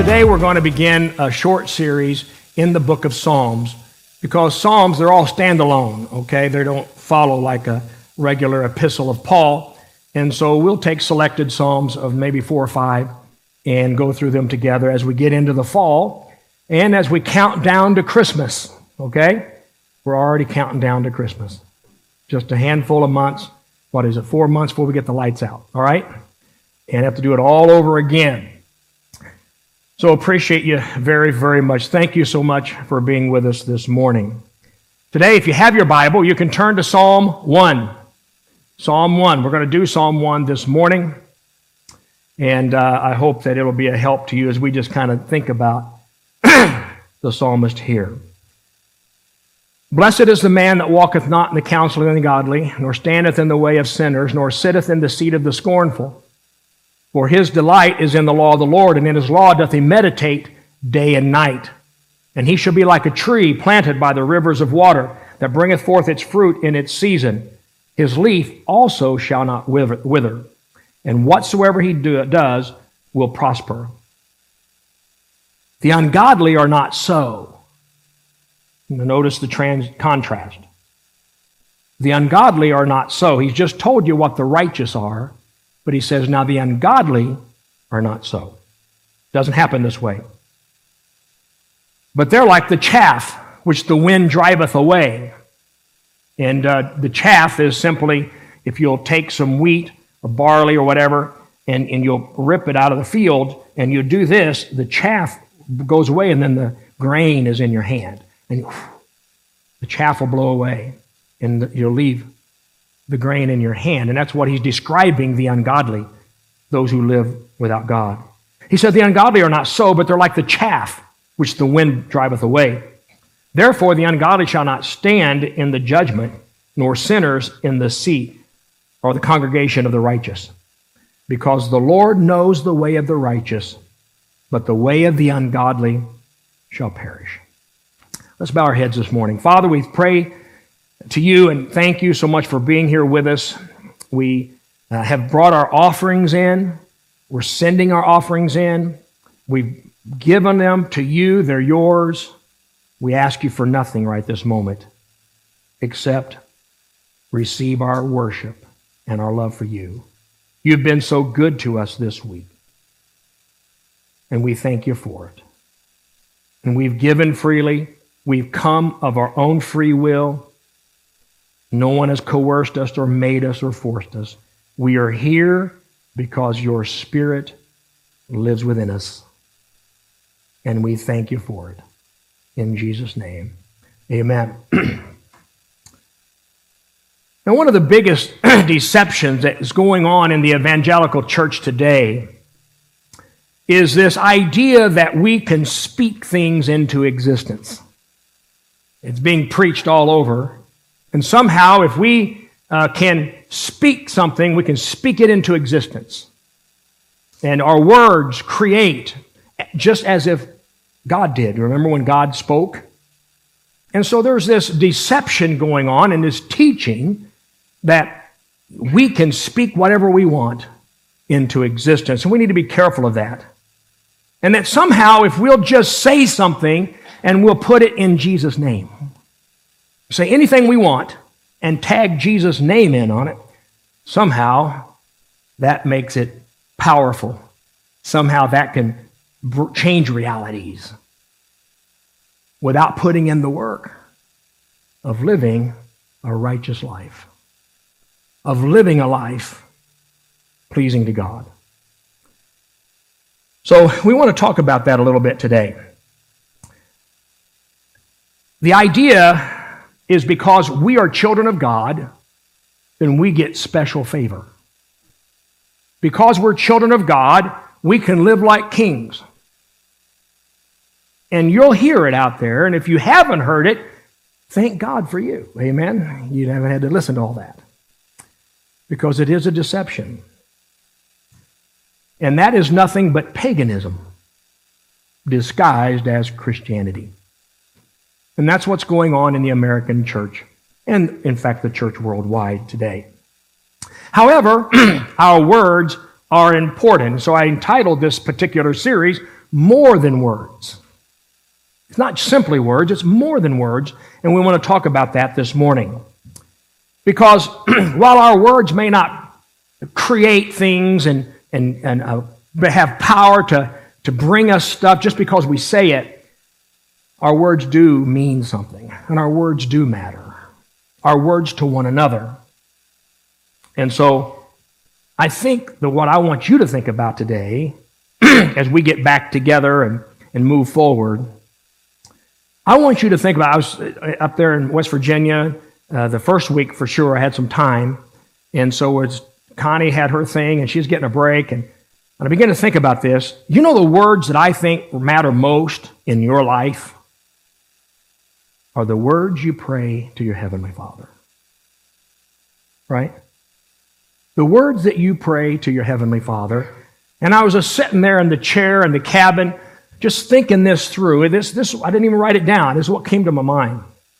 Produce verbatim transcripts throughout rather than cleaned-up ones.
Today we're going to begin a short series in the book of Psalms, because Psalms, they're all standalone, okay? They don't follow like a regular epistle of Paul. And so we'll take selected Psalms of maybe four or five and go through them together as we get into the fall and as we count down to Christmas, okay? We're already counting down to Christmas. Just a handful of months. What is it, four months before we get the lights out, all right? And have to do it all over again. So appreciate you very, very much. Thank you so much for being with us this morning. Today, if you have your Bible, you can turn to Psalm one. Psalm one. We're going to do Psalm one this morning. And uh, I hope that it'll be a help to you as we just kind of think about the psalmist here. Blessed is the man that walketh not in the counsel of the ungodly, nor standeth in the way of sinners, nor sitteth in the seat of the scornful. For his delight is in the law of the Lord, and in his law doth he meditate day and night. And he shall be like a tree planted by the rivers of water, that bringeth forth its fruit in its season. His leaf also shall not wither, and whatsoever he do, does will prosper. The ungodly are not so. Notice the trans- contrast. The ungodly are not so. He's just told you what the righteous are. But he says, now the ungodly are not so. Doesn't happen this way. But they're like the chaff which the wind driveth away. And uh, the chaff is simply, if you'll take some wheat or barley or whatever, and, and you'll rip it out of the field, and you do this, the chaff goes away, and then the grain is in your hand. And whew, the chaff will blow away, and the, you'll leave the grain in your hand. And that's what he's describing the ungodly, those who live without God. He said, the ungodly are not so, but they're like the chaff which the wind driveth away. Therefore the ungodly shall not stand in the judgment, nor sinners in the seat or the congregation of the righteous. Because the Lord knows the way of the righteous, but the way of the ungodly shall perish. Let's bow our heads this morning. Father, we pray to you, and thank you so much for being here with us. We uh, have brought our offerings in. We're sending our offerings in. We've given them to you. They're yours. We ask you for nothing right this moment except receive our worship and our love for you. You've been so good to us this week, and we thank you for it. And we've given freely. We've come of our own free will. No one has coerced us or made us or forced us. We are here because your Spirit lives within us. And we thank you for it. In Jesus' name, amen. Now, one of the biggest deceptions that is going on in the evangelical church today is this idea that we can speak things into existence. It's being preached all over. And somehow, if we uh, can speak something, we can speak it into existence. And our words create just as if God did. Remember when God spoke? And so there's this deception going on and this teaching that we can speak whatever we want into existence. And we need to be careful of that. And that somehow, if we'll just say something and we'll put it in Jesus' name, say anything we want and tag Jesus' name in on it, somehow that makes it powerful. Somehow that can br- change realities without putting in the work of living a righteous life, of living a life pleasing to God. So we want to talk about that a little bit today. The idea is because we are children of God, then we get special favor. Because we're children of God, we can live like kings. And you'll hear it out there, and if you haven't heard it, thank God for you. Amen? You haven't had to listen to all that. Because it is a deception. And that is nothing but paganism disguised as Christianity. And that's what's going on in the American church, and in fact the church worldwide today. However, our words are important. So I entitled this particular series, more than words. It's not simply words, it's more than words, and we want to talk about that this morning. Because while our words may not create things and, and, and uh, have power to, to bring us stuff just because we say it, our words do mean something, and our words do matter. Our words to one another. And so I think that what I want you to think about today as we get back together and, and move forward, I want you to think about, I was up there in West Virginia uh, the first week for sure. I had some time. And so it's, Connie had her thing and she's getting a break. And, and I began to think about this. You know the words that I think matter most in your life are the words you pray to your Heavenly Father. Right? The words that you pray to your Heavenly Father. And I was just sitting there in the chair in the cabin, just thinking this through. This, this, I didn't even write it down. This is what came to my mind.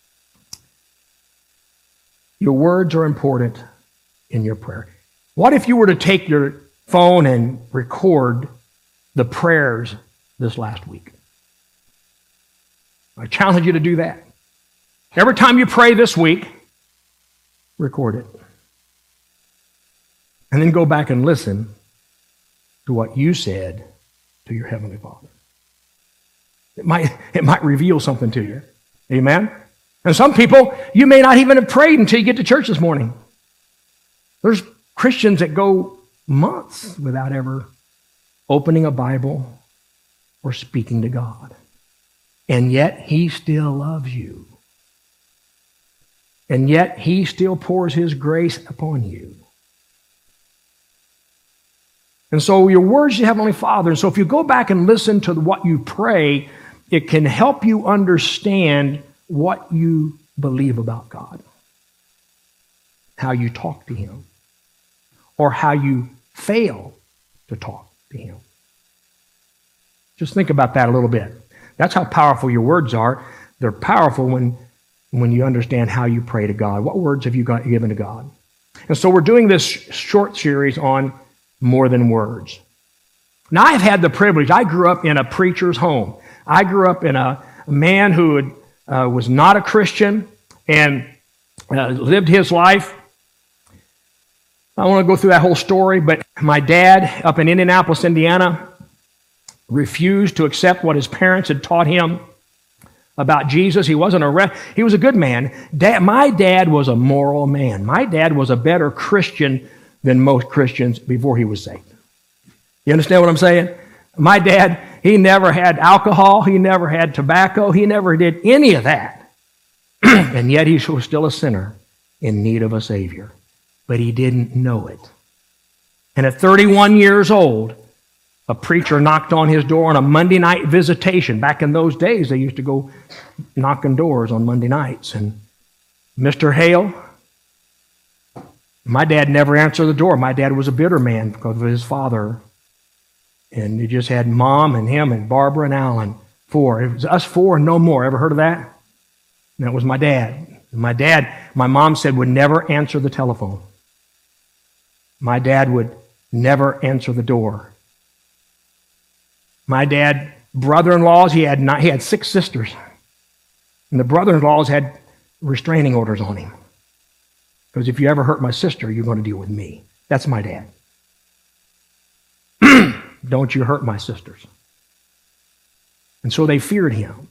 Your words are important in your prayer. What if you were to take your phone and record the prayers this last week? I challenge you to do that. Every time you pray this week, record it. And then go back and listen to what you said to your Heavenly Father. It might, it might reveal something to you. Amen? And some people, you may not even have prayed until you get to church this morning. There's Christians that go months without ever opening a Bible or speaking to God. And yet, He still loves you. And yet, He still pours His grace upon you. And so your words to Heavenly Father, and so if you go back and listen to what you pray, it can help you understand what you believe about God, how you talk to Him, or how you fail to talk to Him. Just think about that a little bit. That's how powerful your words are. They're powerful when, when you understand how you pray to God. What words have you got given to God? And so we're doing this short series on more than words. Now, I've had the privilege. I grew up in a preacher's home. I grew up in a, a man who had, uh, was not a Christian and uh, lived his life. I don't want to go through that whole story, but my dad up in Indianapolis, Indiana, refused to accept what his parents had taught him about Jesus. He wasn't a re- he was a good man. Dad, my dad was a moral man. My dad was a better Christian than most Christians before he was saved. You understand what I'm saying? My dad, he never had alcohol. He never had tobacco. He never did any of that. And yet he was still a sinner in need of a Savior. But he didn't know it. And at thirty-one years old, a preacher knocked on his door on a Monday night visitation. Back in those days, they used to go knocking doors on Monday nights. And Mister Hale, my dad never answered the door. My dad was a bitter man because of his father. And he just had Mom and him and Barbara and Alan. Four. It was us four and no more. Ever heard of that? And that was my dad. And my dad, my mom said, would never answer the telephone. My dad would never answer the door. My dad, brother-in-laws, he had not, he had six sisters. And the brother-in-laws had restraining orders on him. Because if you ever hurt my sister, you're going to deal with me. That's my dad. Don't you hurt my sisters. And so they feared him.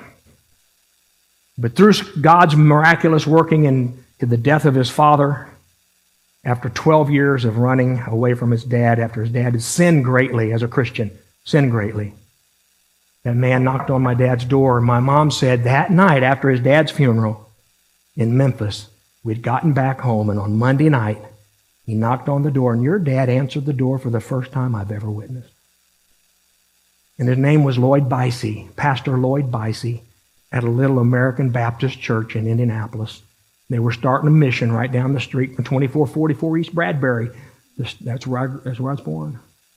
But through God's miraculous working in the death of his father, after twelve years of running away from his dad, after his dad had sinned greatly as a Christian, sinned greatly, that man knocked on my dad's door. And my mom said that night after his dad's funeral in Memphis, we'd gotten back home, and on Monday night, he knocked on the door, and your dad answered the door for the first time I've ever witnessed. And his name was Lloyd Bicey, Pastor Lloyd Bicey, at a little American Baptist church in Indianapolis. They were starting a mission right down the street from twenty-four forty-four East Bradbury. That's where I, that's where I was born.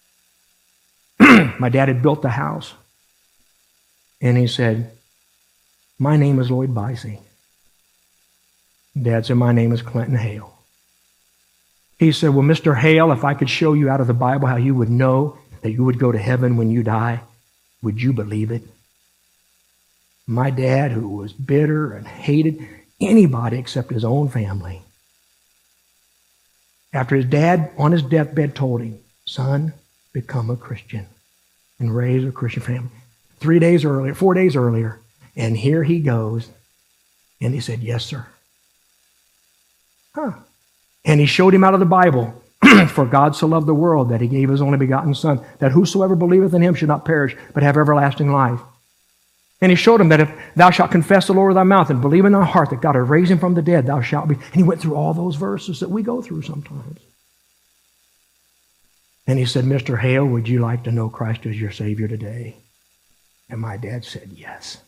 My dad had built the house. And he said, my name is Lloyd Bicey. Dad said, my name is Clinton Hale. He said, well, Mister Hale, if I could show you out of the Bible how you would know that you would go to heaven when you die, Would you believe it? My dad, who was bitter and hated anybody except his own family, after his dad on his deathbed told him, son, become a Christian and raise a Christian family. Three days earlier, four days earlier, and here he goes, and he said, yes, sir. Huh. And he showed him out of the Bible, for God so loved the world that he gave his only begotten Son, that whosoever believeth in him should not perish, but have everlasting life. And he showed him that if thou shalt confess the Lord with thy mouth and believe in thy heart that God hath raised him from the dead, thou shalt be. And he went through all those verses that we go through sometimes. And he said, Mister Hale, would you like to know Christ as your Savior today? And my dad said, yes.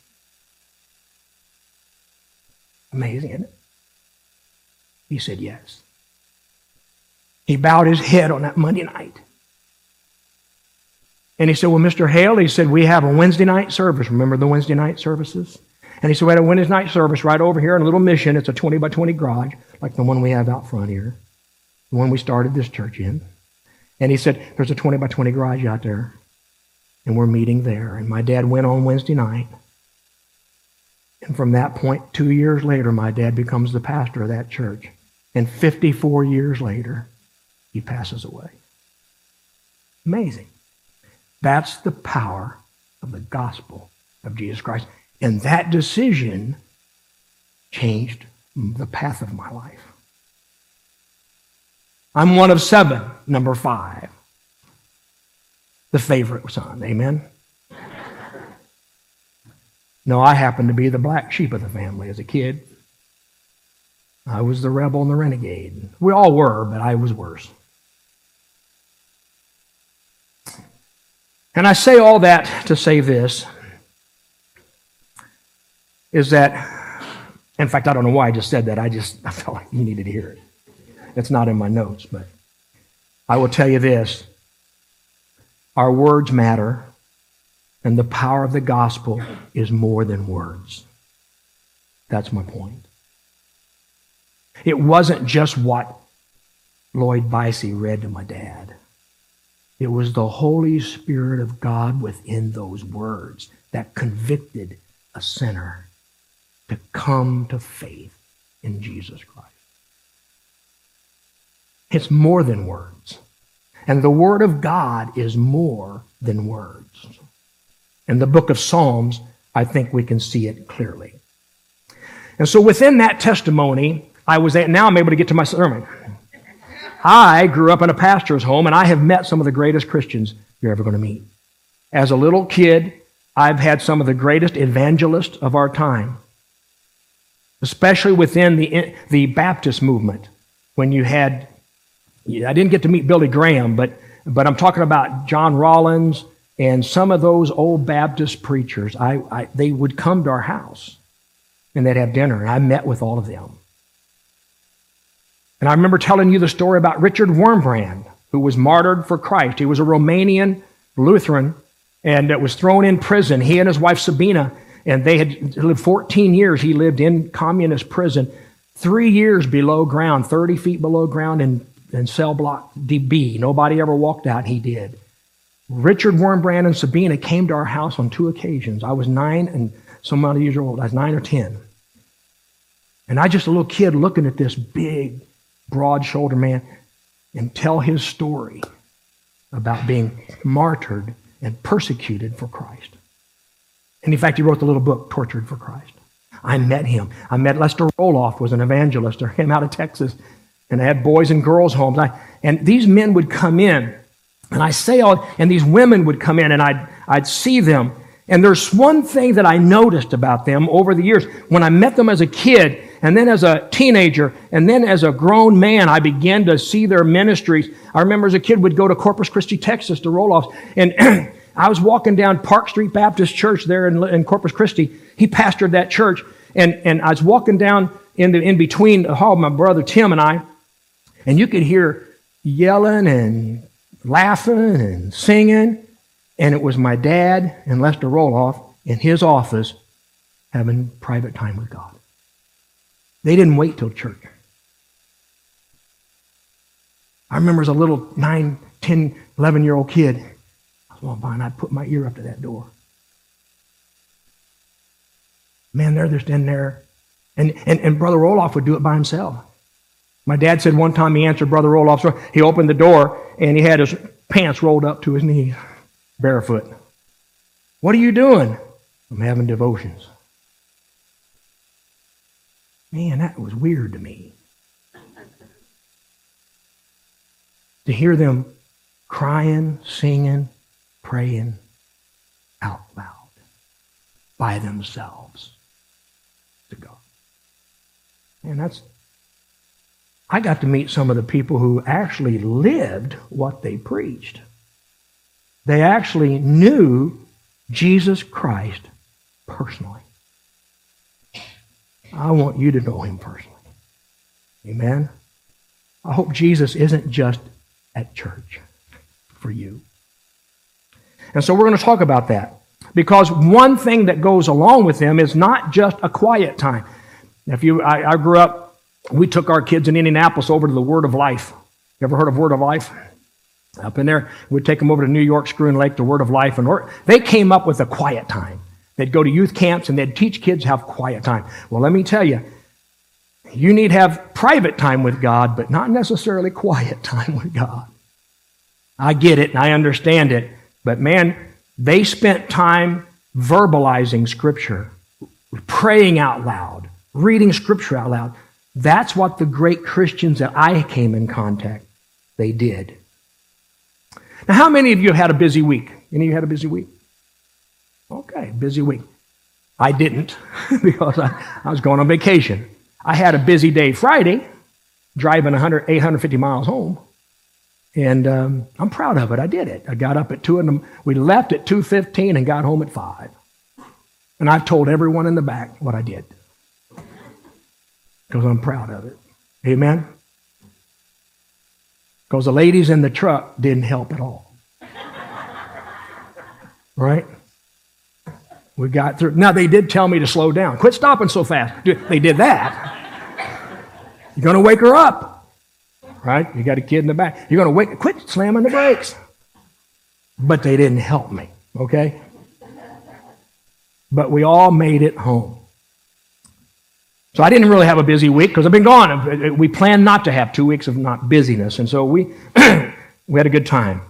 Amazing, isn't it? He said, yes. He bowed his head on that Monday night. And he said, well, Mister Hale, he said, we have a Wednesday night service. Remember the Wednesday night services? And he said, we had a Wednesday night service right over here in a little mission. It's a twenty by twenty garage, like the one we have out front here, the one we started this church in. And he said, there's a twenty by twenty garage out there, and we're meeting there. And my dad went on Wednesday night. And from that point, two years later, my dad becomes the pastor of that church. And fifty-four years later, he passes away. Amazing. That's the power of the gospel of Jesus Christ. And that decision changed the path of my life. I'm one of seven, number five. The favorite son, amen? No, I happened to be the black sheep of the family as a kid. I was the rebel and the renegade. We all were, but I was worse. And I say all that to say this, is that, in fact, I don't know why I just said that. I just, I felt like you needed to hear it. It's not in my notes, but I will tell you this. Our words matter, and the power of the gospel is more than words. That's my point. It wasn't just what Lloyd Vicey read to my dad. It was the Holy Spirit of God within those words that convicted a sinner to come to faith in Jesus Christ. It's more than words. And the Word of God is more than words. In the book of Psalms, I think we can see it clearly. And so within that testimony, I was at, now I'm able to get to my sermon. I grew up in a pastor's home, and I have met some of the greatest Christians you're ever going to meet. As a little kid, I've had some of the greatest evangelists of our time, especially within the, the Baptist movement. When you had, I didn't get to meet Billy Graham, but, but I'm talking about John Rollins and some of those old Baptist preachers. I, I, they would come to our house, and they'd have dinner, and I met with all of them. And I remember telling you the story about Richard Wurmbrand, who was martyred for Christ. He was a Romanian Lutheran and was thrown in prison. He and his wife Sabina, and they had lived fourteen years. He lived in communist prison, three years below ground, thirty feet below ground in, in cell block D B. Nobody ever walked out. He did. Richard Wurmbrand and Sabina came to our house on two occasions. I was nine and some odd years old. I was nine or ten. And I just a little kid looking at this big, broad-shouldered man and tell his story about being martyred and persecuted for Christ. And in fact, he wrote the little book, Tortured for Christ. I met him. I met Lester Roloff, was an evangelist. I came out of Texas, and I had boys and girls' homes. I, and these men would come in, and I say all, and these women would come in, and I'd, I'd see them. And there's one thing that I noticed about them over the years. When I met them as a kid, and then as a teenager, and then as a grown man, I began to see their ministries. I remember as a kid would go to Corpus Christi, Texas, to Roloff's, and I was walking down Park Street Baptist Church there in, in Corpus Christi. He pastored that church, and, and I was walking down in the in between the hall, my brother Tim and I, and you could hear yelling and laughing and singing, and it was my dad and Lester Roloff in his office having private time with God. They didn't wait till church. I remember as a little nine, ten, eleven-year-old kid, I was walking by and I'd put my ear up to that door. Man, they're just in there. And, and, and Brother Roloff would do it by himself. My dad said one time he answered Brother Roloff's door. He opened the door and he had his pants rolled up to his knees, barefoot. What are you doing? I'm having devotions. Man, that was weird to me. To hear them crying, singing, praying out loud by themselves to God. And that's, I got to meet some of the people who actually lived what they preached. They actually knew Jesus Christ personally. I want you to know him personally. Amen? I hope Jesus isn't just at church for you. And so we're going to talk about that. Because one thing that goes along with them is not just a quiet time. If you, I, I grew up, we took our kids in Indianapolis over to the Word of Life. You ever heard of Word of Life? Up in there, we'd take them over to New York, Screw and Lake, the Word of Life. And they came up with a quiet time. They'd go to youth camps and they'd teach kids how quiet time. Well, let me tell you, you need to have private time with God, but not necessarily quiet time with God. I get it and I understand it, but man, they spent time verbalizing Scripture, praying out loud, reading Scripture out loud. That's what the great Christians that I came in contact, they did. Now, how many of you have had a busy week? Any of you had a busy week? Okay, busy week. I didn't because I, I was going on vacation. I had a busy day Friday, driving one hundred, eight hundred fifty miles home. And um, I'm proud of it. I did it. I got up at two in the, we left at two fifteen and got home at five. And I've told everyone in the back what I did. Because I'm proud of it. Amen? Because the ladies in the truck didn't help at all. Right? We got through. Now, they did tell me to slow down. Quit stopping so fast. They did that. You're going to wake her up. Right? You got a kid in the back. You're going to wake, quit slamming the brakes. But they didn't help me. Okay? But we all made it home. So I didn't really have a busy week because I've been gone. We planned not to have two weeks of not busyness. And so we, we had a good time.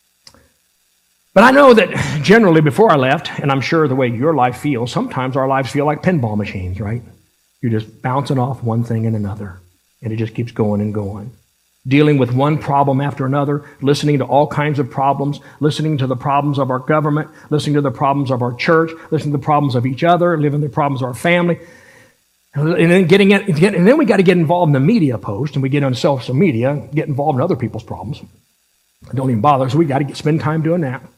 But I know that generally before I left, and I'm sure the way your life feels, sometimes our lives feel like pinball machines, right? You're just bouncing off one thing and another, and it just keeps going and going. Dealing with one problem after another, listening to all kinds of problems, listening to the problems of our government, listening to the problems of our church, listening to the problems of each other, living the problems of our family. And then getting it, and then we got to get involved in the media post, and we get on social media, get involved in other people's problems. Don't even bother, so we got to get, spend time doing that.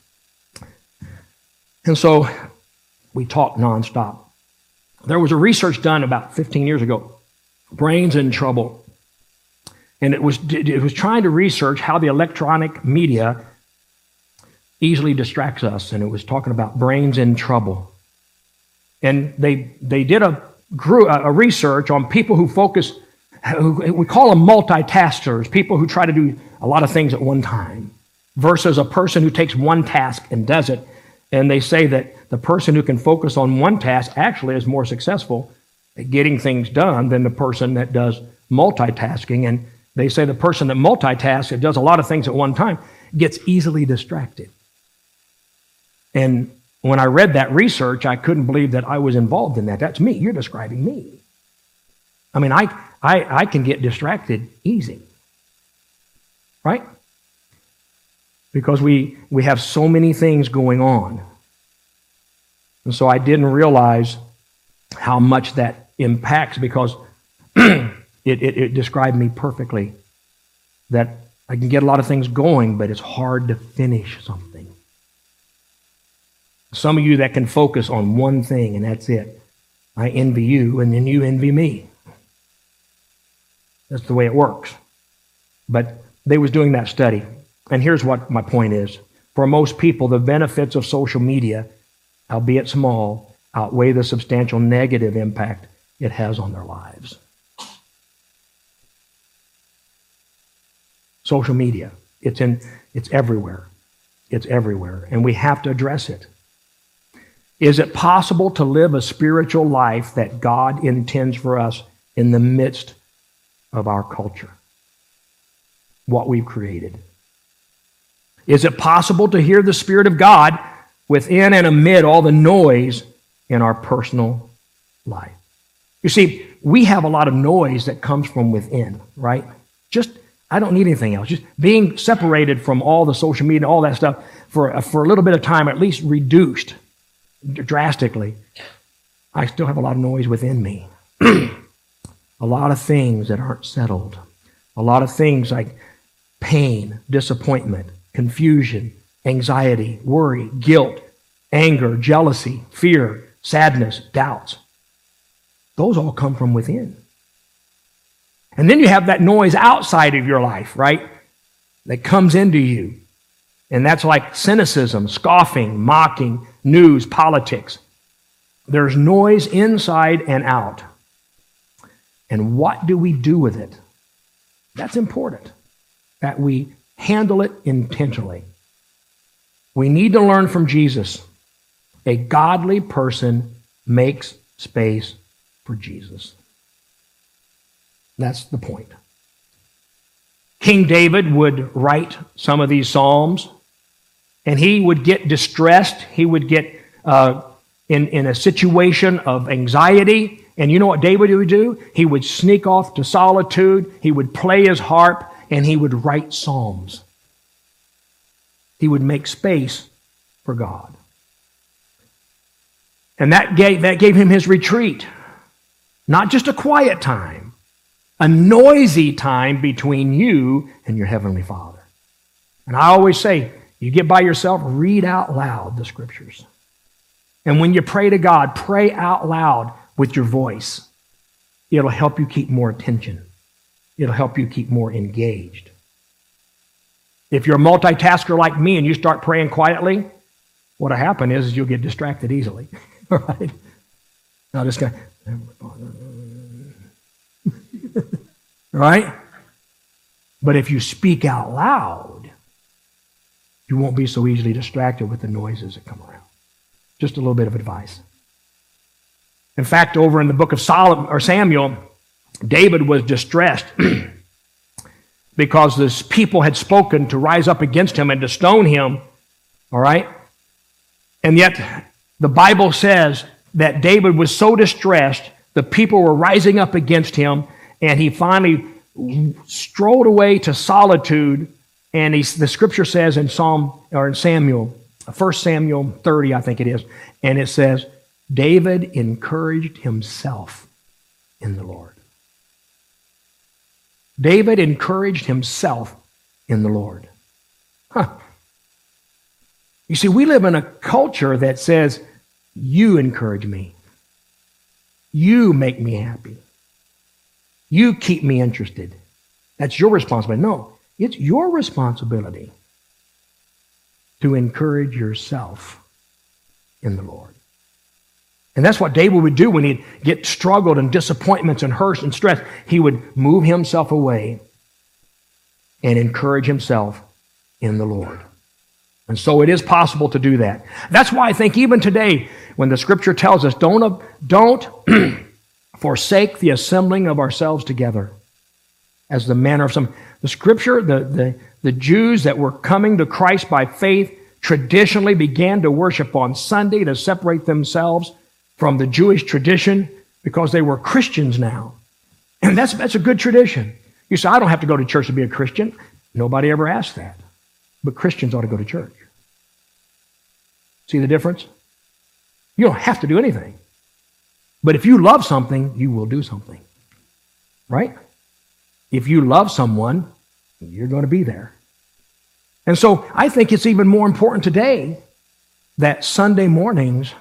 And so we talk nonstop. There was a research done about fifteen years ago, Brains in Trouble. And it was, it was trying to research how the electronic media easily distracts us. And it was talking about brains in trouble. And they they did a, a research on people who focus, who, we call them multitaskers, people who try to do a lot of things at one time, versus a person who takes one task and does it. And they say that the person who can focus on one task actually is more successful at getting things done than the person that does multitasking. And they say the person that multitasks, that does a lot of things at one time, gets easily distracted. And when I read that research, I couldn't believe that I was involved in that. That's me. You're describing me. I mean, I, I, I can get distracted easy. Right? Because we, we have so many things going on. And so I didn't realize how much that impacts, because it, it, it described me perfectly. That I can get a lot of things going, but it's hard to finish something. Some of you that can focus on one thing and that's it. I envy you and then you envy me. That's the way it works. But they was doing that study. And here's what my point is. For most people, the benefits of social media, albeit small, outweigh the substantial negative impact it has on their lives. Social media, it's in, it's everywhere. It's everywhere, and we have to address it. Is it possible to live a spiritual life that God intends for us in the midst of our culture? What we've created. Is it possible to hear the Spirit of God within and amid all the noise in our personal life? You see, we have a lot of noise that comes from within, right? Just, I don't need anything else. Just being separated from all the social media and all that stuff for, for a little bit of time, at least reduced drastically. I still have a lot of noise within me. A lot of things that aren't settled. A lot of things like pain, disappointment, confusion, anxiety, worry, guilt, anger, jealousy, fear, sadness, doubts. Those all come from within. And then you have that noise outside of your life, right? That comes into you. And that's like cynicism, scoffing, mocking, news, politics. There's noise inside and out. And what do we do with it? That's important, that we handle it intentionally. We need to learn from Jesus. A godly person makes space for Jesus. That's the point. King David would write some of these psalms, and he would get distressed. He would get uh, in, in a situation of anxiety. And you know what David would do? He would sneak off to solitude. He would play his harp, and he would write psalms. He would make space for God. And that gave, that gave him his retreat. Not just a quiet time, a noisy time between you and your Heavenly Father. And I always say, you get by yourself, read out loud the Scriptures. And when you pray to God, pray out loud with your voice. It'll help you keep more attention. It'll help you keep more engaged. If you're a multitasker like me and you start praying quietly, what'll happen is you'll get distracted easily. Right? Now this guy, right? But if you speak out loud, you won't be so easily distracted with the noises that come around. Just a little bit of advice. In fact, over in the book of Solomon or Samuel, David was distressed because this people had spoken to rise up against him and to stone him. All right? And yet, the Bible says that David was so distressed, the people were rising up against him, and he finally strolled away to solitude. And he, the Scripture says in Psalm or in Samuel, First Samuel thirty, I think it is, and it says, David encouraged himself in the Lord. David encouraged himself in the Lord. Huh. You see, we live in a culture that says, you encourage me. You make me happy. You keep me interested. That's your responsibility. No, it's your responsibility to encourage yourself in the Lord. And that's what David would do when he'd get struggled and disappointments and hurt and stress. He would move himself away and encourage himself in the Lord. And so it is possible to do that. That's why I think even today, when the Scripture tells us, don't, don't forsake the assembling of ourselves together, as the manner of some. The Scripture, the, the, the Jews that were coming to Christ by faith traditionally began to worship on Sunday to separate themselves from the Jewish tradition because they were Christians now. And that's, that's a good tradition. You say, I don't have to go to church to be a Christian. Nobody ever asked that. But Christians ought to go to church. See the difference? You don't have to do anything. But if you love something, you will do something. Right? If you love someone, you're going to be there. And so I think it's even more important today that Sunday mornings,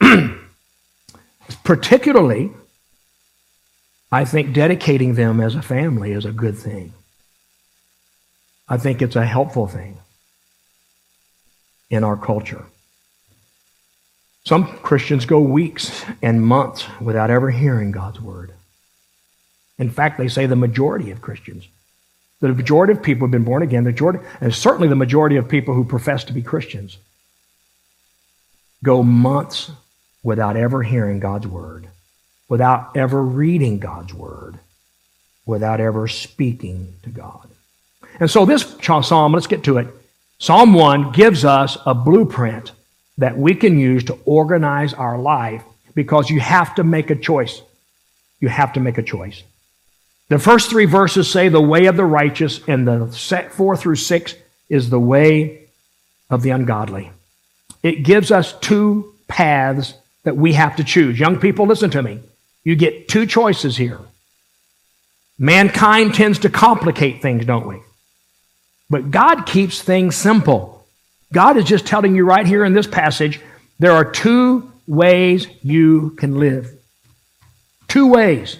particularly, I think dedicating them as a family is a good thing. I think it's a helpful thing in our culture. Some Christians go weeks and months without ever hearing God's word. In fact, they say the majority of Christians, the majority of people who have been born again, the majority, and certainly the majority of people who profess to be Christians, go months without ever hearing God's word, without ever reading God's word, without ever speaking to God. And so this psalm, let's get to it. Psalm one gives us a blueprint that we can use to organize our life, because you have to make a choice. You have to make a choice. The first three verses say the way of the righteous, and the four through six is the way of the ungodly. It gives us two paths that we have to choose. Young people, listen to me. You get two choices here. Mankind tends to complicate things, don't we? But God keeps things simple. God is just telling you right here in this passage, there are two ways you can live. Two ways.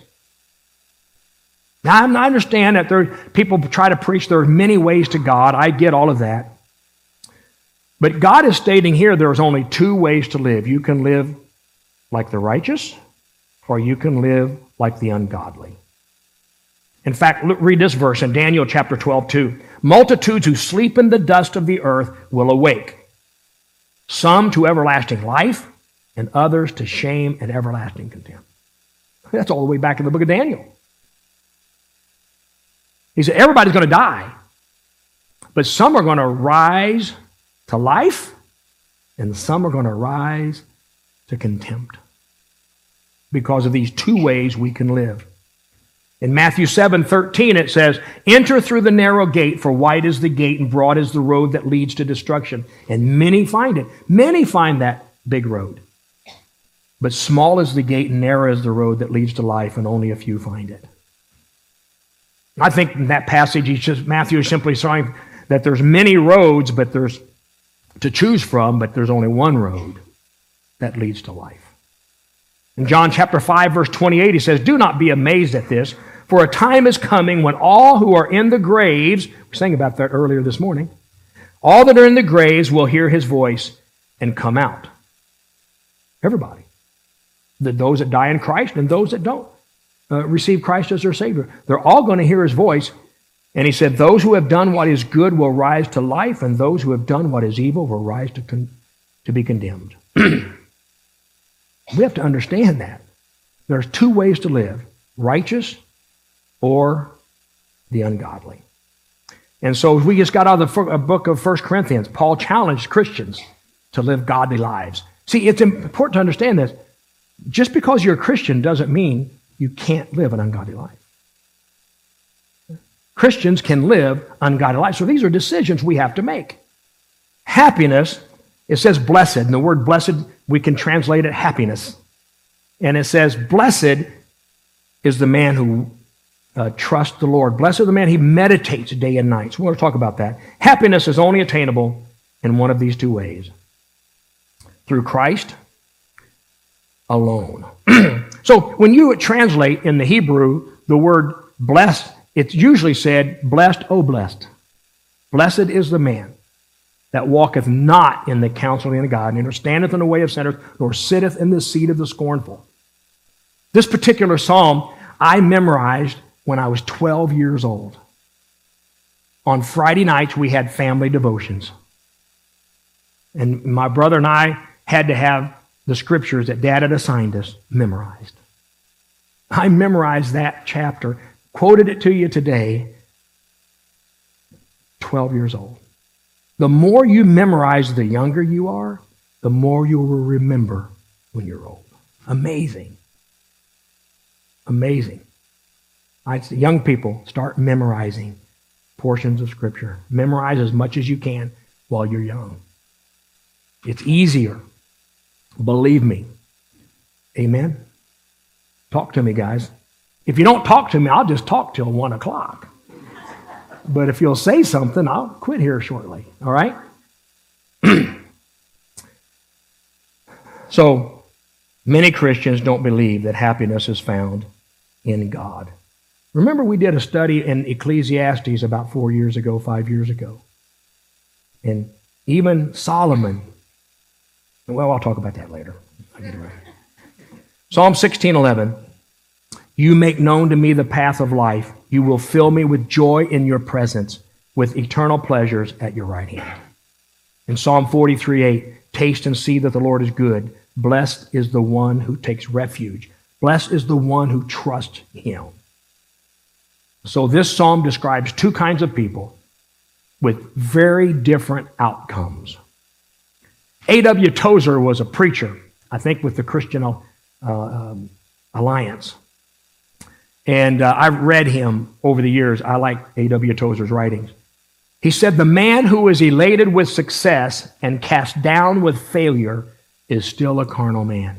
Now, I understand that there, people try to preach there are many ways to God. I get all of that. But God is stating here there's only two ways to live. You can live like the righteous, or you can live like the ungodly. In fact, look, read this verse in Daniel chapter twelve, two. Multitudes who sleep in the dust of the earth will awake, some to everlasting life, and others to shame and everlasting contempt. That's all the way back in the book of Daniel. He said, everybody's going to die, but some are going to rise to life, and some are going to rise to contempt because of these two ways we can live. In Matthew seven thirteen, it says, enter through the narrow gate, for wide is the gate and broad is the road that leads to destruction, and many find it. Many find that big road. But small is the gate and narrow is the road that leads to life, and only a few find it. I think in that passage, he's just, Matthew is simply saying that there's many roads but there's to choose from, but there's only one road that leads to life. In John chapter five, verse twenty-eight, he says, do not be amazed at this, for a time is coming when all who are in the graves, we sang about that earlier this morning, all that are in the graves will hear his voice and come out. Everybody. The, those that die in Christ and those that don't uh, receive Christ as their Savior. They're all going to hear his voice. And he said, those who have done what is good will rise to life, and those who have done what is evil will rise to, con- to be condemned. We have to understand that. There's two ways to live, righteous or the ungodly. And so we just got out of the book of First Corinthians. Paul challenged Christians to live godly lives. See, it's important to understand this. Just because you're a Christian doesn't mean you can't live an ungodly life. Christians can live ungodly lives. So these are decisions we have to make. Happiness, it says blessed, and the word blessed, we can translate it happiness. And it says, blessed is the man who uh, trusts the Lord. Blessed is the man he meditates day and night. So we're going to talk about that. Happiness is only attainable in one of these two ways. Through Christ alone. So when you translate in the Hebrew the word blessed, it's usually said, blessed, oh blessed. Blessed is the man that walketh not in the counsel of the godly, nor standeth in the way of sinners, nor sitteth in the seat of the scornful. This particular psalm I memorized when I was twelve years old. On Friday nights, we had family devotions. And my brother and I had to have the scriptures that Dad had assigned us memorized. I memorized that chapter, quoted it to you today, twelve years old. The more you memorize the younger you are, the more you will remember when you're old. Amazing. Amazing. I say, young people, start memorizing portions of Scripture. Memorize as much as you can while you're young. It's easier. Believe me. Amen? Talk to me, guys. If you don't talk to me, I'll just talk till one o'clock. But if you'll say something, I'll quit here shortly. All right? So, many Christians don't believe that happiness is found in God. Remember, we did a study in Ecclesiastes about four years ago, five years ago. And even Solomon, well, I'll talk about that later. I'll get it right. Psalm sixteen eleven. You make known to me the path of life. You will fill me with joy in your presence, with eternal pleasures at your right hand. In Psalm forty-three eight, taste and see that the Lord is good. blessed is the one who takes refuge. Blessed is the one who trusts him. So this psalm describes two kinds of people with very different outcomes. A W Tozer was a preacher, I think with the Christian uh, um, Alliance. And uh, I've read him over the years. I like A W Tozer's writings. He said, the man who is elated with success and cast down with failure is still a carnal man.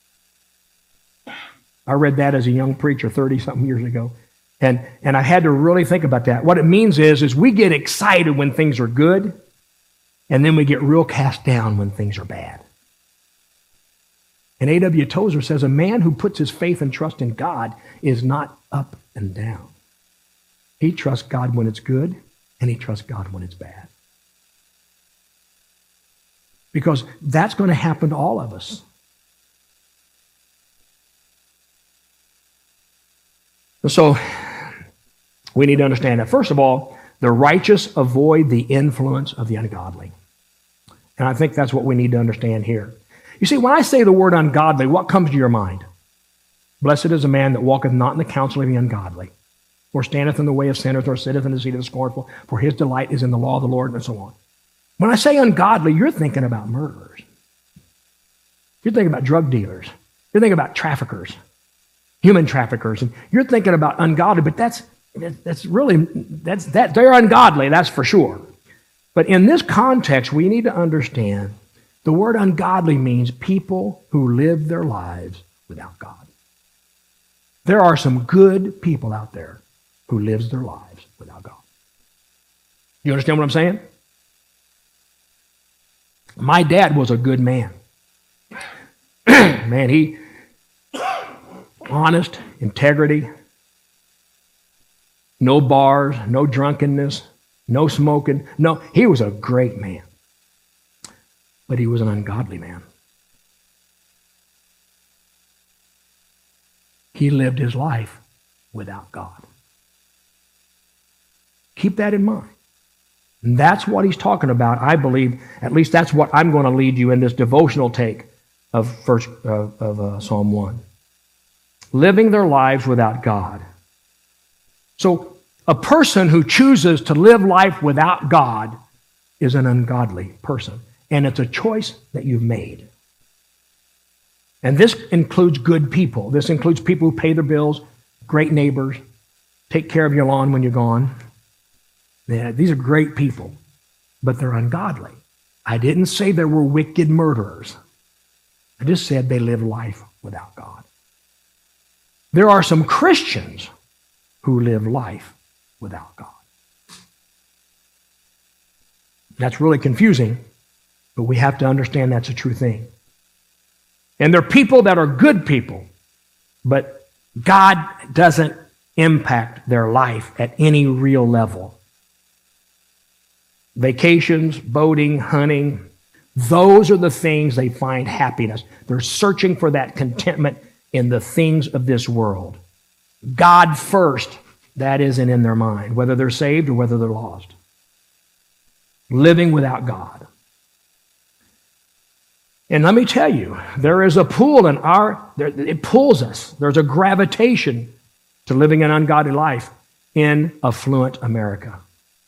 I read that as a young preacher thirty-something years ago. And, and I had to really think about that. What it means is, is we get excited when things are good, and then we get real cast down when things are bad. And A W Tozer says, a man who puts his faith and trust in God is not up and down. He trusts God when it's good, and he trusts God when it's bad. Because that's going to happen to all of us. So, we need to understand that. First of all, the righteous avoid the influence of the ungodly. And I think that's what we need to understand here. You see, when I say the word ungodly, what comes to your mind? Blessed is a man that walketh not in the counsel of the ungodly, or standeth in the way of sinners, or sitteth in the seat of the scornful, for his delight is in the law of the Lord, and so on. When I say ungodly, you're thinking about murderers. You're thinking about drug dealers. You're thinking about traffickers, human traffickers, and you're thinking about ungodly, but that's that's really, that's that they're ungodly, that's for sure. But in this context, we need to understand the word ungodly means people who live their lives without God. There are some good people out there who lives their lives without God. You understand what I'm saying? My dad was a good man. Man, he, honest, integrity, no bars, no drunkenness, no smoking. No, he was a great man. But he was an ungodly man. He lived his life without God. Keep that in mind. And that's what he's talking about. I believe, at least that's what I'm going to lead you in this devotional take of first uh, of uh, Psalm one. Living their lives without God. So a person who chooses to live life without God is an ungodly person. And it's a choice that you've made. And this includes good people. This includes people who pay their bills, great neighbors, take care of your lawn when you're gone. Yeah, these are great people, but they're ungodly. I didn't say there were wicked murderers. I just said they live life without God. There are some Christians who live life without God. That's really confusing, but we have to understand that's a true thing. And there are people that are good people, but God doesn't impact their life at any real level. Vacations, boating, hunting, those are the things they find happiness. They're searching for that contentment in the things of this world. God first, that isn't in their mind, whether they're saved or whether they're lost. Living without God. And let me tell you, there is a pull in our, there, it pulls us. There's a gravitation to living an ungodly life in affluent America,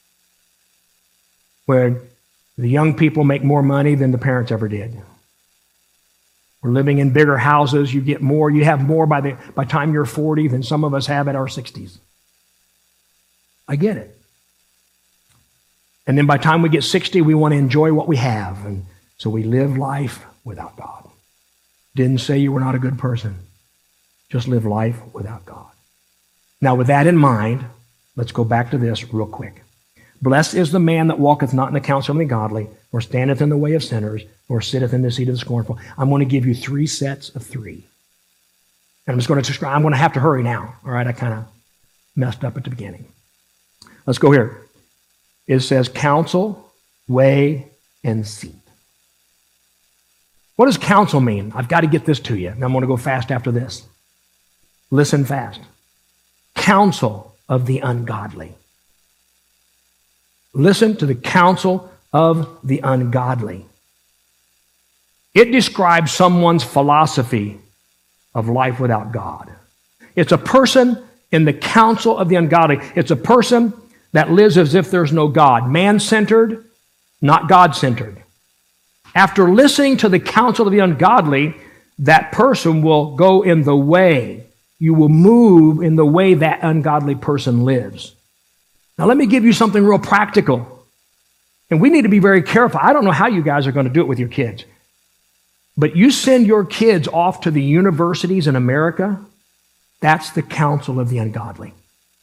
where the young people make more money than the parents ever did. We're living in bigger houses. You get more. You have more by the by the time you're forty than some of us have at our sixties. I get it. And then by the time we get sixty, we want to enjoy what we have. And so we live life without God. Didn't say you were not a good person. Just live life without God. Now, with that in mind, let's go back to this real quick. Blessed is the man that walketh not in the counsel of the godly, or standeth in the way of sinners, or sitteth in the seat of the scornful. I'm going to give you three sets of three. And I'm just going to describe, I'm going to have to hurry now. All right, I kind of messed up at the beginning. Let's go here. It says counsel, way, and seat. What does counsel mean? I've got to get this to you. And I'm going to go fast after this. Listen fast. Counsel of the ungodly. Listen to the counsel of the ungodly. It describes someone's philosophy of life without God. It's a person in the counsel of the ungodly. It's a person that lives as if there's no God. Man-centered, not God-centered. After listening to the counsel of the ungodly, that person will go in the way. You will move in the way that ungodly person lives. Now let me give you something real practical. And we need to be very careful. I don't know how you guys are going to do it with your kids. But you send your kids off to the universities in America, that's the counsel of the ungodly.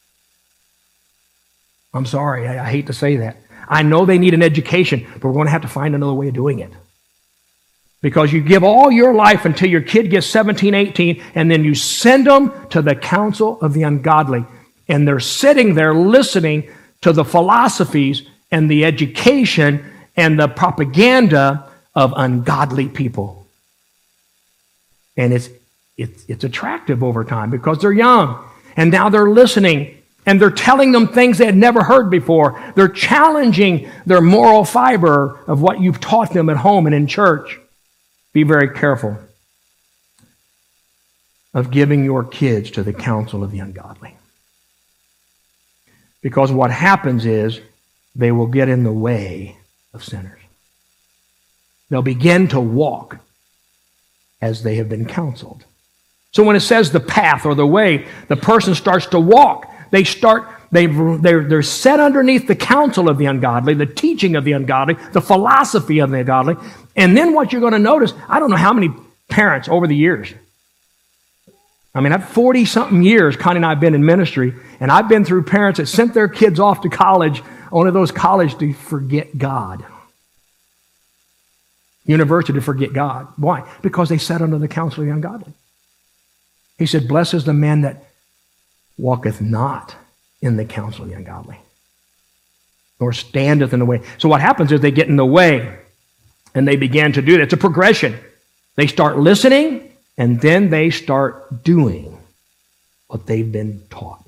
I'm sorry, I, I hate to say that. I know they need an education, but we're going to have to find another way of doing it. Because you give all your life until your kid gets seventeen, eighteen, and then you send them to the counsel of the ungodly. And they're sitting there listening to the philosophies and the education and the propaganda of ungodly people. And it's, it's, it's attractive over time because they're young. And now they're listening. And they're telling them things they had never heard before. They're challenging their moral fiber of what you've taught them at home and in church. Be very careful of giving your kids to the counsel of the ungodly. Because what happens is they will get in the way of sinners. They'll begin to walk as they have been counseled. So when it says the path or the way, the person starts to walk. They start, they've, they're, they're set underneath the counsel of the ungodly, the teaching of the ungodly, the philosophy of the ungodly. And then what you're going to notice, I don't know how many parents over the years, I mean, I've forty-something years, Connie and I have been in ministry, and I've been through parents that sent their kids off to college, one of those colleges to forget God. University to forget God. Why? Because they sat under the counsel of the ungodly. He said, blessed is the man that walketh not in the counsel of the ungodly, nor standeth in the way. So what happens is they get in the way, and they begin to do that. It's a progression. They start listening, and then they start doing what they've been taught.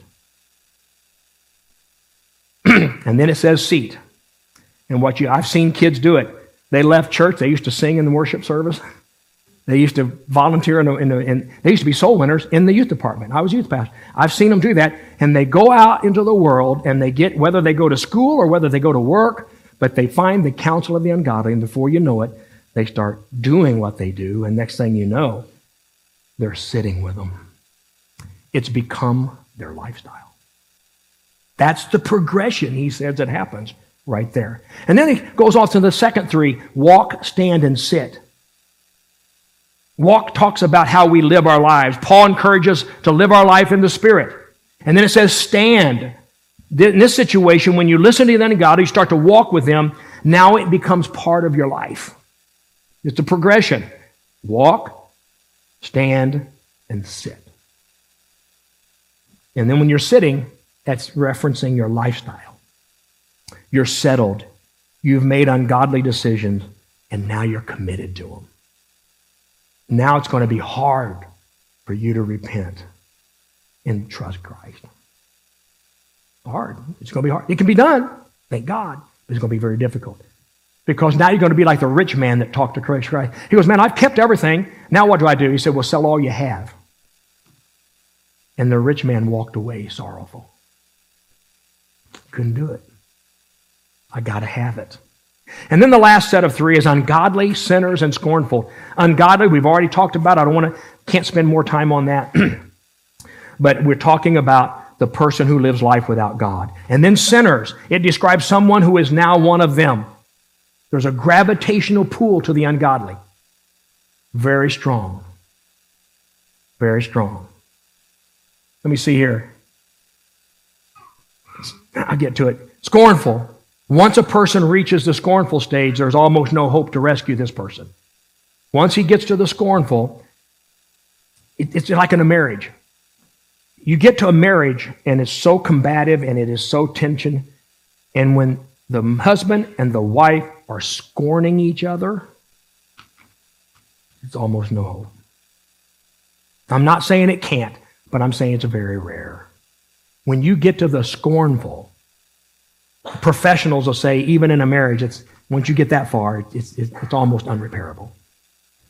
And then it says seat. And what you I've seen kids do it. They left church. They used to sing in the worship service. They used to volunteer in the, in the in, they used to be soul winners in the youth department. I was youth pastor. I've seen them do that, and they go out into the world, and they get, whether they go to school or whether they go to work, but they find the counsel of the ungodly, and before you know it, they start doing what they do, and next thing you know, they're sitting with them. It's become their lifestyle. That's the progression, he says, that happens right there. And then he goes off to the second three, walk, stand, and sit. Walk talks about how we live our lives. Paul encourages us to live our life in the Spirit. And then it says stand. In this situation, when you listen to the ungodly, you start to walk with them, now it becomes part of your life. It's a progression. Walk, stand, and sit. And then when you're sitting, that's referencing your lifestyle. You're settled. You've made ungodly decisions, and now you're committed to them. Now it's going to be hard for you to repent and trust Christ. Hard. It's going to be hard. It can be done, thank God, but it's going to be very difficult. Because now you're going to be like the rich man that talked to Christ. He goes, man, I've kept everything. Now what do I do? He said, well, sell all you have. And the rich man walked away sorrowful. Couldn't do it. I got to have it. And then the last set of three is ungodly, sinners, and scornful. Ungodly, we've already talked about. I don't want to, can't spend more time on that. But we're talking about the person who lives life without God. And then sinners, it describes someone who is now one of them. There's a gravitational pull to the ungodly. Very strong. Very strong. Let me see here. I'll get to it. Scornful. Once a person reaches the scornful stage, there's almost no hope to rescue this person. Once he gets to the scornful, it, it's like in a marriage. You get to a marriage, and it's so combative, and it is so tension. And when the husband and the wife are scorning each other, it's almost no hope. I'm not saying it can't, but I'm saying it's very rare. When you get to the scornful, professionals will say, even in a marriage, it's once you get that far, it's, it's, it's almost unrepairable.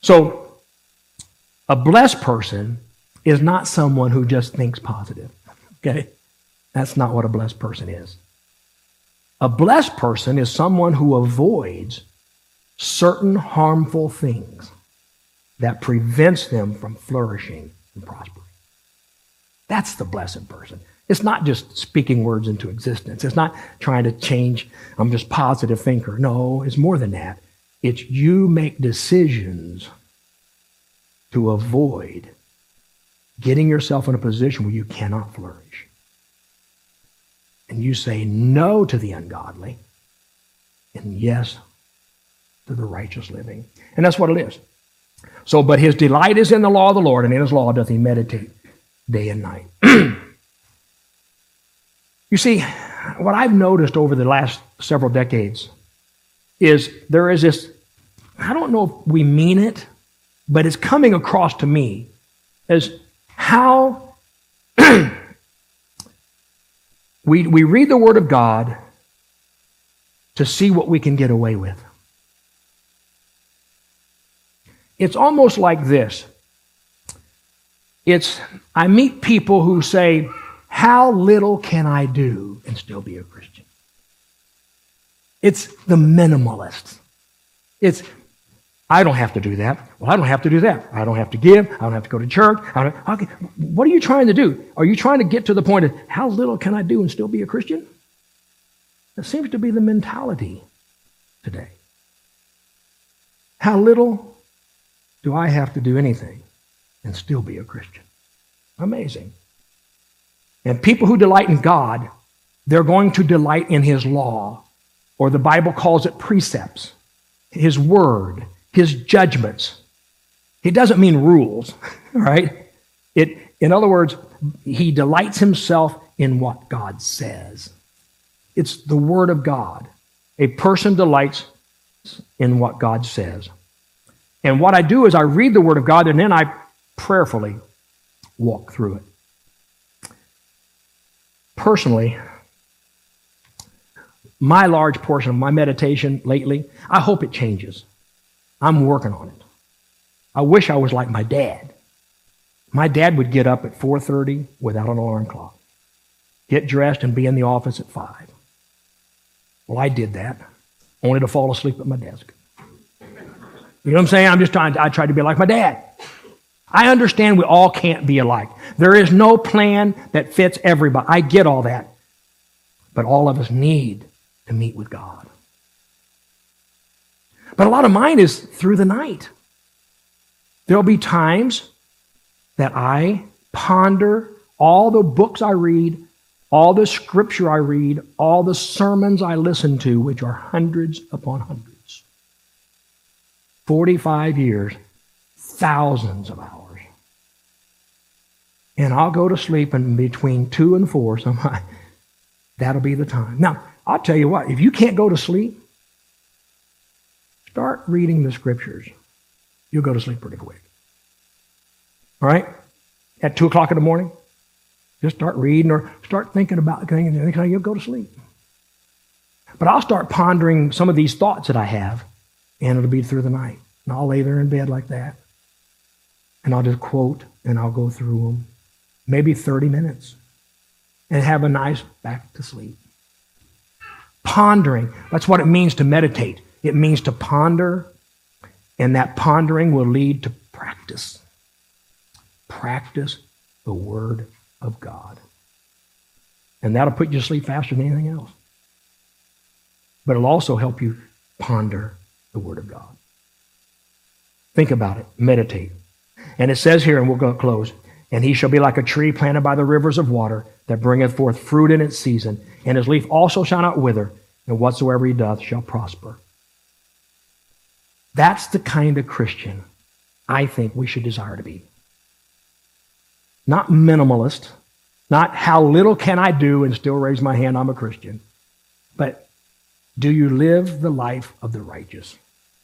So, a blessed person is not someone who just thinks positive. Okay? That's not what a blessed person is. A blessed person is someone who avoids certain harmful things that prevents them from flourishing and prospering. That's the blessed person. It's not just speaking words into existence. It's not trying to change, I'm just a positive thinker. No, it's more than that. It's you make decisions to avoid getting yourself in a position where you cannot flourish. And you say no to the ungodly and yes to the righteous living. And that's what it is. So, but his delight is in the law of the Lord, and in his law doth he meditate day and night. You see, what I've noticed over the last several decades is there is this, I don't know if we mean it, but it's coming across to me as how we, we read the Word of God to see what we can get away with. It's almost like this. It's, I meet people who say, how little can I do and still be a Christian? It's the minimalists. It's, I don't have to do that. Well, I don't have to do that. I don't have to give. I don't have to go to church. I don't, okay. What are you trying to do? Are you trying to get to the point of how little can I do and still be a Christian? That seems to be the mentality today. How little do I have to do anything and still be a Christian? Amazing. And people who delight in God, they're going to delight in his law, or the Bible calls it precepts, his word, his judgments. It doesn't mean rules, right? It, in other words, he delights himself in what God says. It's the word of God. A person delights in what God says. And what I do is I read the word of God and then I prayerfully walk through it. Personally, my large portion of my meditation lately, I hope it changes. I'm working on it. I wish I was like my dad. My dad would get up at four thirty without an alarm clock, get dressed and be in the office at five. Well, I did that, only to fall asleep at my desk. You know what I'm saying? I'm just trying to, I tried to be like my dad. I understand we all can't be alike. There is no plan that fits everybody. I get all that. But all of us need to meet with God. But a lot of mine is through the night. There'll be times that I ponder all the books I read, all the scripture I read, all the sermons I listen to, which are hundreds upon hundreds. forty-five years, thousands of hours. And I'll go to sleep in between two and four. So my, that'll be the time. Now, I'll tell you what, if you can't go to sleep, start reading the scriptures. You'll go to sleep pretty quick. All right? At two o'clock in the morning, just start reading or start thinking about things and you'll go to sleep. But I'll start pondering some of these thoughts that I have, and it'll be through the night. And I'll lay there in bed like that, and I'll just quote, and I'll go through them. Maybe thirty minutes, and have a nice back to sleep. Pondering, that's what it means to meditate. It means to ponder, and that pondering will lead to practice. Practice the Word of God. And that'll put you to sleep faster than anything else. But it'll also help you ponder the Word of God. Think about it. Meditate. And it says here, and we'll go close, and he shall be like a tree planted by the rivers of water that bringeth forth fruit in its season, and his leaf also shall not wither, and whatsoever he doth shall prosper. That's the kind of Christian I think we should desire to be. Not minimalist, not how little can I do and still raise my hand, I'm a Christian, but do you live the life of the righteous?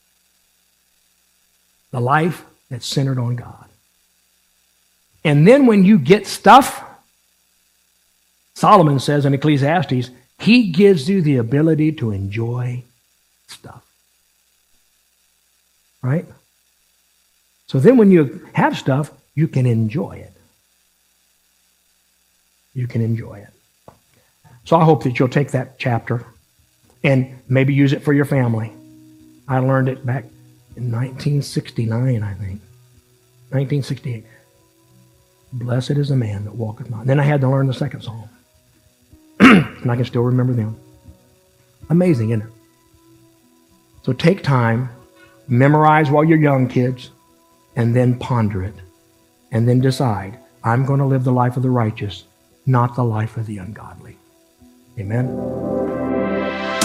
The life that's centered on God. And then when you get stuff, Solomon says in Ecclesiastes, he gives you the ability to enjoy stuff. Right? So then when you have stuff, you can enjoy it. You can enjoy it. So I hope that you'll take that chapter and maybe use it for your family. I learned it back in nineteen sixty-nine, I think. nineteen sixty-eight. Blessed is the man that walketh not. Then I had to learn the second psalm. And I can still remember them. Amazing, isn't it? So take time, memorize while you're young, kids, and then ponder it. And then decide, I'm going to live the life of the righteous, not the life of the ungodly. Amen?